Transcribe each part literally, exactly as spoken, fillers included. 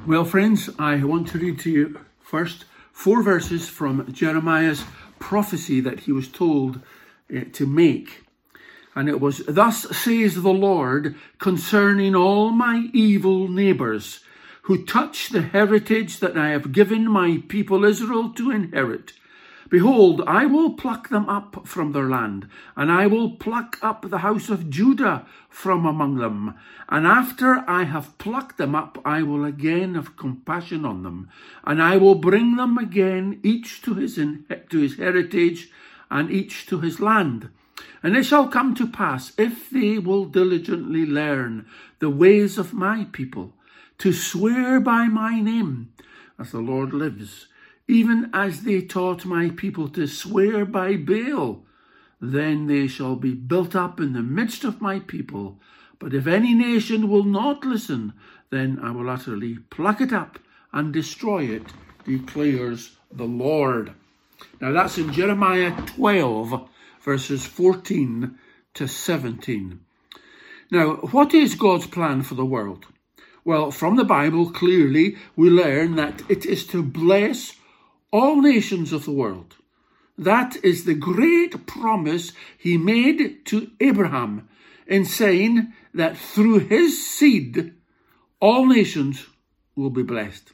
Well, friends, I want to read to you first four verses from Jeremiah's prophecy that he was told uh, to make. And it was, "Thus says the Lord concerning all my evil neighbours, who touch the heritage that I have given my people Israel to inherit. Behold, I will pluck them up from their land, and I will pluck up the house of Judah from among them. And after I have plucked them up, I will again have compassion on them, and I will bring them again, each to his, in, to his heritage, and each to his land. And it shall come to pass, if they will diligently learn the ways of my people, to swear by my name, as the Lord lives, even as they taught my people to swear by Baal, then they shall be built up in the midst of my people. But if any nation will not listen, then I will utterly pluck it up and destroy it, declares the Lord." Now that's in Jeremiah twelve, verses fourteen to seventeen. Now, what is God's plan for the world? Well, from the Bible, clearly we learn that it is to bless all nations of the world. That is the great promise he made to Abraham in saying that through his seed, all nations will be blessed.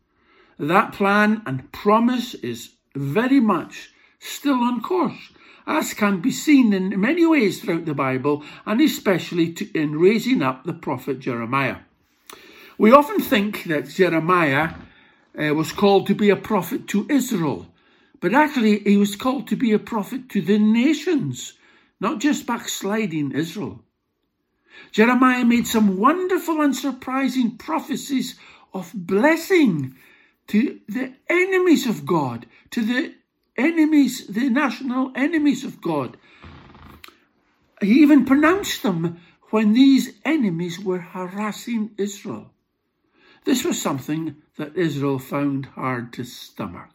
That plan and promise is very much still on course, as can be seen in many ways throughout the Bible, and especially to, in raising up the prophet Jeremiah. We often think that Jeremiah uh, was called to be a prophet to Israel, but actually he was called to be a prophet to the nations, not just backsliding Israel. Jeremiah made some wonderful and surprising prophecies of blessing to the enemies of God, to the enemies, the national enemies of God. He even pronounced them when these enemies were harassing Israel. This was something that Israel found hard to stomach.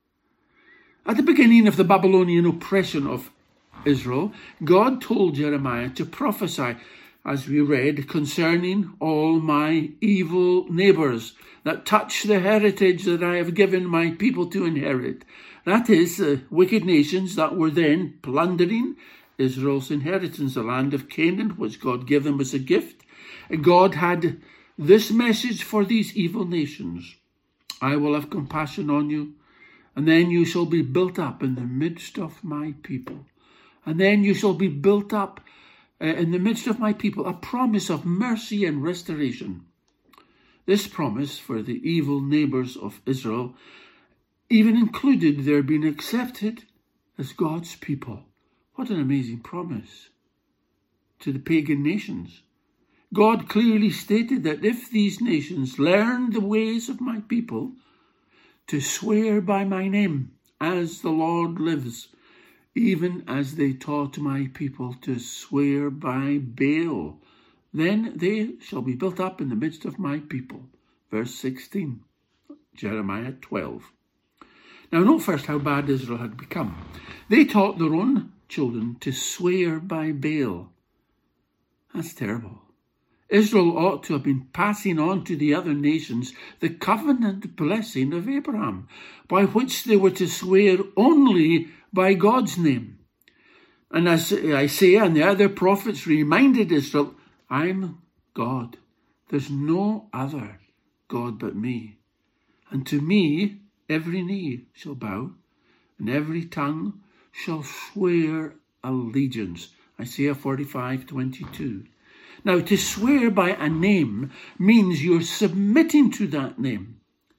At the beginning of the Babylonian oppression of Israel, God told Jeremiah to prophesy, as we read, concerning all my evil neighbours that touch the heritage that I have given my people to inherit. That is, the wicked nations that were then plundering Israel's inheritance, the land of Canaan, which God gave them as a gift. God had this message for these evil nations: I will have compassion on you, and then you shall be built up in the midst of my people. And then you shall be built up uh, in the midst of my people, a promise of mercy and restoration. This promise for the evil neighbours of Israel even included their being accepted as God's people. What an amazing promise to the pagan nations. God clearly stated that if these nations learn the ways of my people, to swear by my name, as the Lord lives, even as they taught my people to swear by Baal, then they shall be built up in the midst of my people. Verse sixteen, Jeremiah twelve. Now note first how bad Israel had become. They taught their own children to swear by Baal. That's terrible. Israel ought to have been passing on to the other nations the covenant blessing of Abraham, by which they were to swear only by God's name. And as Isaiah and the other prophets reminded Israel, I'm God. There's no other God but me. And to me, every knee shall bow, and every tongue shall swear allegiance. Isaiah forty-five twenty-two. Now, to swear by a name means you're submitting to that name,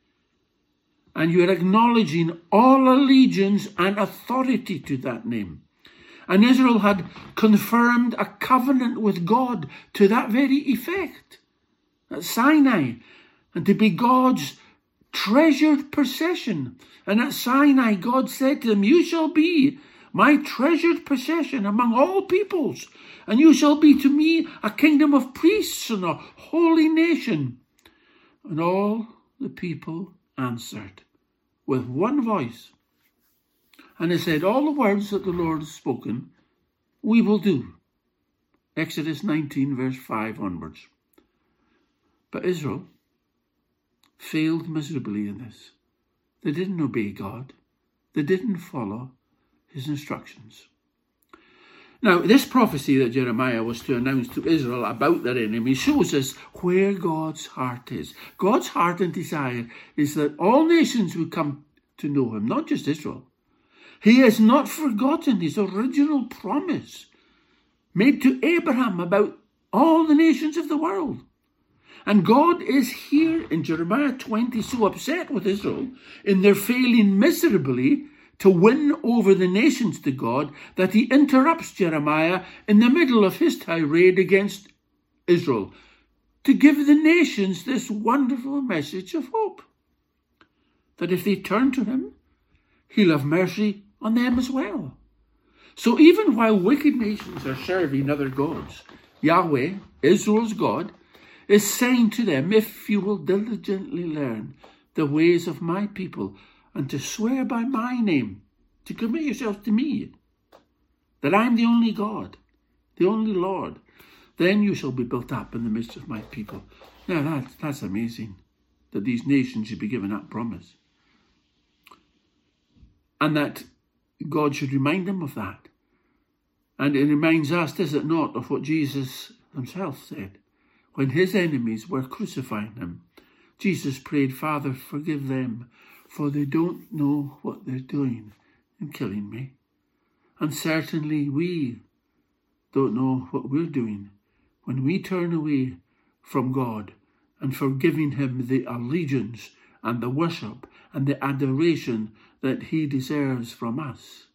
and you're acknowledging all allegiance and authority to that name. And Israel had confirmed a covenant with God to that very effect at Sinai, and to be God's treasured possession. And at Sinai, God said to them, you shall be my treasured possession among all peoples, and you shall be to me a kingdom of priests and a holy nation. And all the people answered with one voice, and they said, all the words that the Lord has spoken, we will do. Exodus nineteen, verse five onwards. But Israel failed miserably in this. They didn't obey God. They didn't follow his instructions. Now, this prophecy that Jeremiah was to announce to Israel about their enemy shows us where God's heart is. God's heart and desire is that all nations would come to know him, not just Israel. He has not forgotten his original promise made to Abraham about all the nations of the world. And God is here in Jeremiah twenty so upset with Israel in their failing miserably to win over the nations to God that he interrupts Jeremiah in the middle of his tirade against Israel to give the nations this wonderful message of hope. That if they turn to him, he'll have mercy on them as well. So even while wicked nations are serving other gods, Yahweh, Israel's God, is saying to them, if you will diligently learn the ways of my people and to swear by my name, to commit yourselves to me, that I'm the only God, the only Lord, then you shall be built up in the midst of my people. Now that's, that's amazing, that these nations should be given that promise. And that God should remind them of that. And it reminds us, does it not, of what Jesus himself said when his enemies were crucifying him. Jesus prayed, Father, forgive them, for they don't know what they're doing in killing me. And certainly we don't know what we're doing when we turn away from God and for giving him the allegiance and the worship and the adoration that he deserves from us.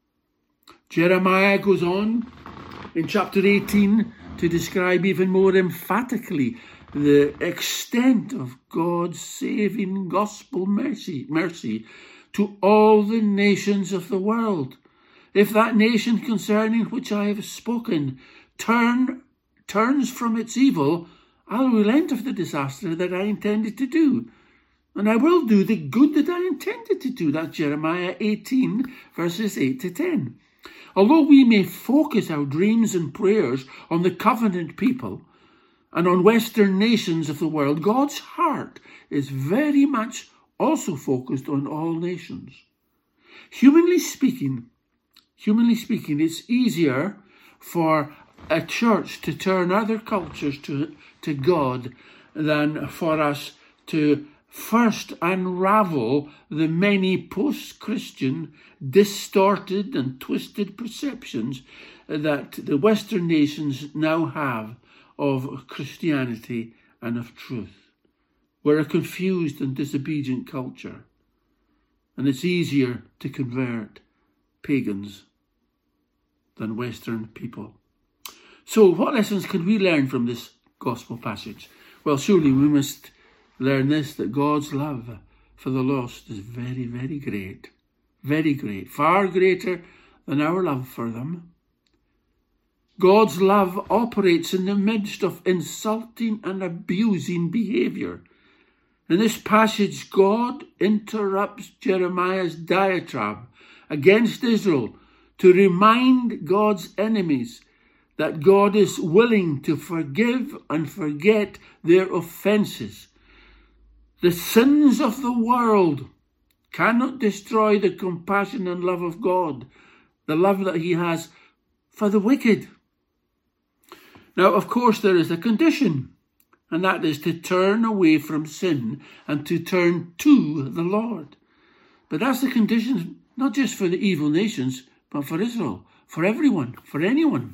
Jeremiah goes on in chapter eighteen to describe even more emphatically the extent of God's saving gospel mercy, mercy to all the nations of the world. If that nation concerning which I have spoken turn, turns from its evil, I'll relent of the disaster that I intended to do. And I will do the good that I intended to do. That's Jeremiah eighteen, verses eight to ten. Although we may focus our dreams and prayers on the covenant people and on Western nations of the world, God's heart is very much also focused on all nations. Humanly speaking, humanly speaking, it's easier for a church to turn other cultures to, to God than for us to first unravel the many post-Christian distorted and twisted perceptions that the Western nations now have of Christianity and of truth. We're a confused and disobedient culture, and it's easier to convert pagans than Western people. So what lessons can we learn from this gospel passage? Well, surely we must learn this, that God's love for the lost is very, very great. Very great. Far greater than our love for them. God's love operates in the midst of insulting and abusing behaviour. In this passage, God interrupts Jeremiah's diatribe against Israel to remind God's enemies that God is willing to forgive and forget their offences. The sins of the world cannot destroy the compassion and love of God, the love that he has for the wicked. Now, of course, there is a condition, and that is to turn away from sin and to turn to the Lord. But that's the condition, not just for the evil nations, but for Israel, for everyone, for anyone.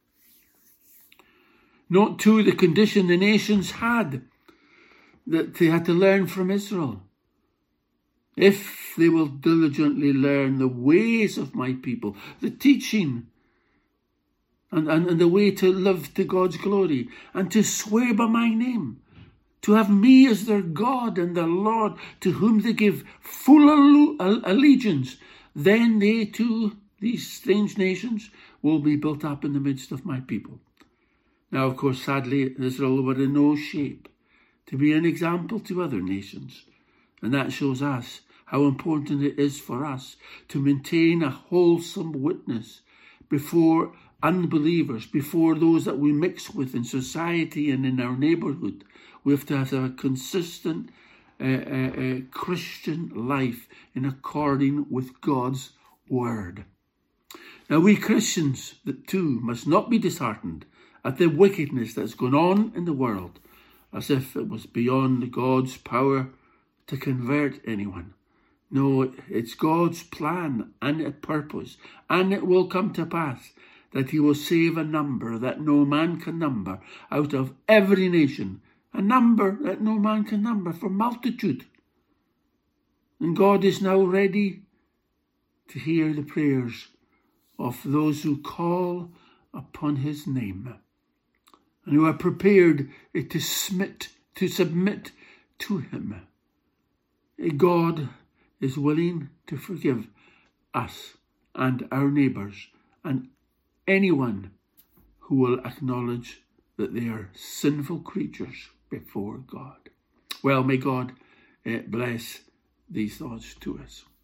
Note too the condition the nations had, that they had to learn from Israel. If they will diligently learn the ways of my people, the teaching and, and, and the way to live to God's glory and to swear by my name, to have me as their God and their Lord to whom they give full allegiance, then they too, these strange nations, will be built up in the midst of my people. Now, of course, sadly, Israel were in no shape to be an example to other nations. And that shows us how important it is for us to maintain a wholesome witness before unbelievers, before those that we mix with in society and in our neighbourhood. We have to have a consistent uh, uh, uh, Christian life in according with God's word. Now we Christians too must not be disheartened at the wickedness that's going on in the world, as if it was beyond God's power to convert anyone. No, it's God's plan and purpose, and it will come to pass that he will save a number that no man can number out of every nation, a number that no man can number for multitude. And God is now ready to hear the prayers of those who call upon his name and who are prepared to submit, to submit to him. God is willing to forgive us and our neighbours and anyone who will acknowledge that they are sinful creatures before God. Well, may God uh, bless these thoughts to us.